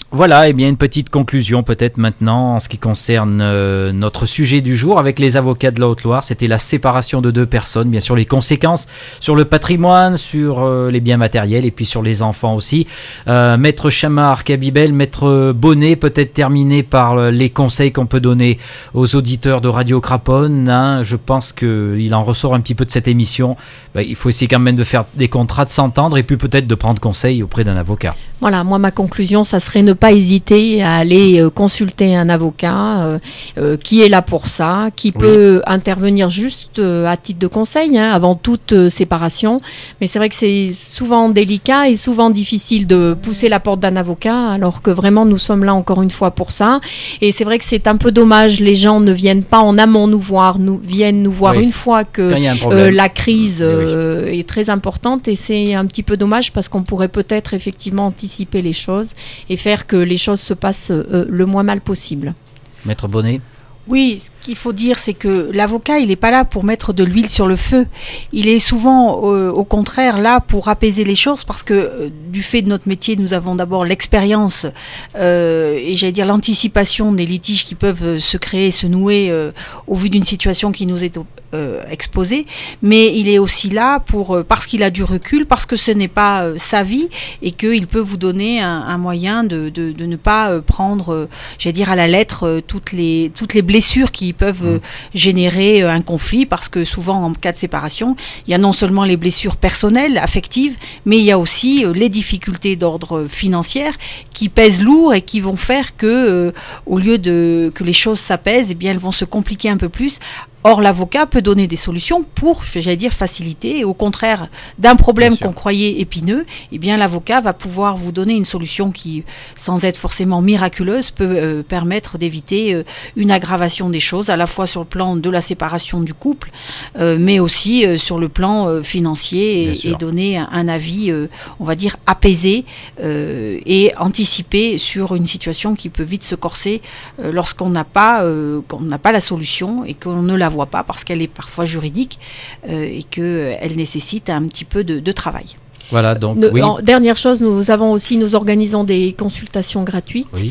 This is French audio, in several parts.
Voilà, et bien une petite conclusion peut-être maintenant en ce qui concerne notre sujet du jour avec les avocats de la Haute-Loire. C'était la séparation de deux personnes, bien sûr les conséquences sur le patrimoine, sur les biens matériels et puis sur les enfants aussi. Maître Chamard, Kabibel, Maître Bonnet, peut-être terminer par les conseils qu'on peut donner aux auditeurs de Radio Craponne. Hein. Je pense qu'il en ressort un petit peu de cette émission. Il faut essayer quand même de faire des contrats, de s'entendre et puis peut-être de prendre conseil auprès d'un avocat. Voilà, moi ma conclusion, ça serait ne pas hésiter à aller consulter un avocat qui est là pour ça, qui peut intervenir juste à titre de conseil avant toute séparation. Mais c'est vrai que c'est souvent délicat et souvent difficile de pousser la porte d'un avocat, alors que vraiment nous sommes là encore une fois pour ça. Et c'est vrai que c'est un peu dommage, les gens ne viennent pas en amont nous voir, viennent nous voir une fois que la crise est très importante, et c'est un petit peu dommage parce qu'on pourrait peut-être effectivement anticiper les choses et faire que les choses se passent le moins mal possible. Maître Bonnet ? Oui, ce qu'il faut dire, c'est que l'avocat, il n'est pas là pour mettre de l'huile sur le feu. Il est souvent, au contraire, là pour apaiser les choses, parce que du fait de notre métier, nous avons d'abord l'expérience et j'allais dire l'anticipation des litiges qui peuvent se créer, se nouer au vu d'une situation qui nous est exposée. Mais il est aussi là parce qu'il a du recul, parce que ce n'est pas sa vie et qu'il peut vous donner un moyen de ne pas prendre, j'allais dire à la lettre, toutes les blessures qui peuvent générer un conflit, parce que souvent en cas de séparation, il y a non seulement les blessures personnelles, affectives, mais il y a aussi les difficultés d'ordre financier qui pèsent lourd et qui vont faire que au lieu que les choses s'apaisent, eh bien elles vont se compliquer un peu plus. Or, l'avocat peut donner des solutions pour, j'allais dire, faciliter. Et au contraire d'un problème qu'on croyait épineux, eh bien, l'avocat va pouvoir vous donner une solution qui, sans être forcément miraculeuse, peut permettre d'éviter une aggravation des choses, à la fois sur le plan de la séparation du couple, mais aussi sur le plan financier et donner un avis, on va dire, apaisé et anticipé sur une situation qui peut vite se corser lorsqu'on n'a pas la solution et qu'on ne la voit pas parce qu'elle est parfois juridique et qu'elle nécessite un petit peu de travail. Voilà, donc dernière chose, nous organisons des consultations gratuites. Oui.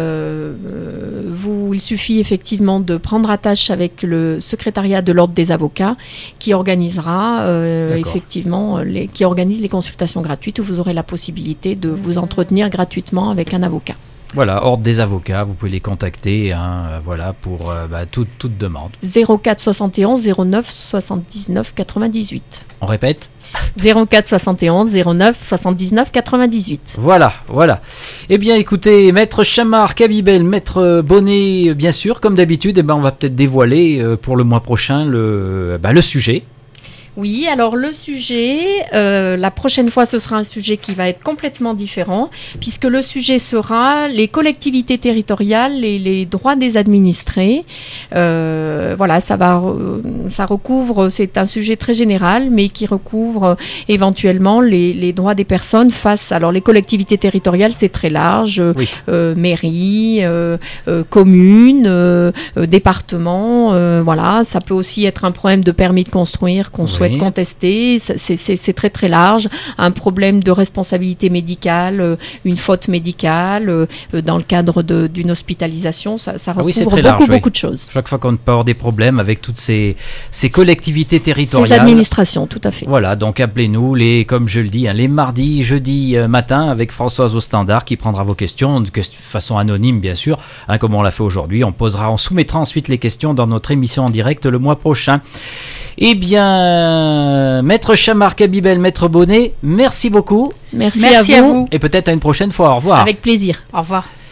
Il suffit effectivement de prendre attache avec le secrétariat de l'ordre des avocats qui organisera qui organise les consultations gratuites où vous aurez la possibilité de vous entretenir gratuitement avec un avocat. Voilà, ordre des avocats, vous pouvez les contacter pour toute demande. 04 71 09 79 98. On répète ? 04 71 09 79 98. Voilà. Eh bien, écoutez, Maître Chamard, Kabibel, Maître Bonnet, bien sûr, comme d'habitude, on va peut-être dévoiler pour le mois prochain le sujet. Oui, alors le sujet, la prochaine fois, ce sera un sujet qui va être complètement différent, puisque le sujet sera les collectivités territoriales et les droits des administrés. Ça recouvre, c'est un sujet très général, mais qui recouvre éventuellement les droits des personnes face. Alors les collectivités territoriales, c'est très large, mairie, commune, département, ça peut aussi être un problème de permis de construire qu'on souhaite contester, c'est très très large, un problème de responsabilité médicale, une faute médicale, dans le cadre d'une hospitalisation, ça recouvre beaucoup de choses. Chaque fois qu'on peut avoir des problèmes avec toutes ces collectivités territoriales. Ces administrations, tout à fait. Voilà, donc appelez-nous, comme je le dis, les mardis, jeudi matin, avec Françoise au standard qui prendra vos questions, de façon anonyme bien sûr, comme on l'a fait aujourd'hui. On soumettra ensuite les questions dans notre émission en direct le mois prochain. Eh bien, Maître Chamard, Kabibel, Maître Bonnet, merci beaucoup. Merci à vous. Et peut-être à une prochaine fois. Au revoir. Avec plaisir. Au revoir.